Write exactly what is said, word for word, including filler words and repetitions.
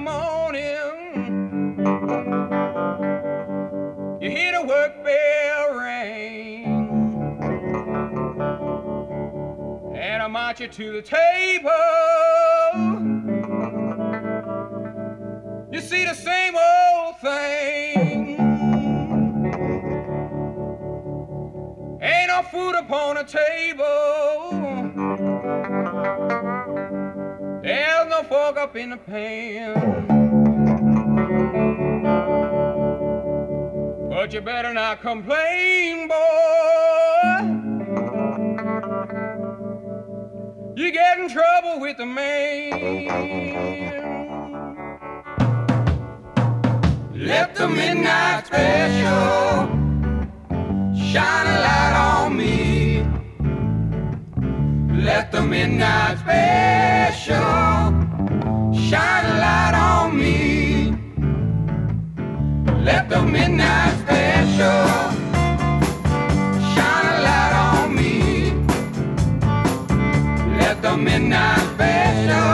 morning, you hear the work bell ring, and I march you to the table. You see the same old thing. Ain't no food upon the table. There's no fork up in the pan. But you better not complain, boy. You get in trouble with the man. Let the midnight special shine a light on me. Let the midnight special shine a light on me. Let the midnight special shine a light on me. Let the midnight special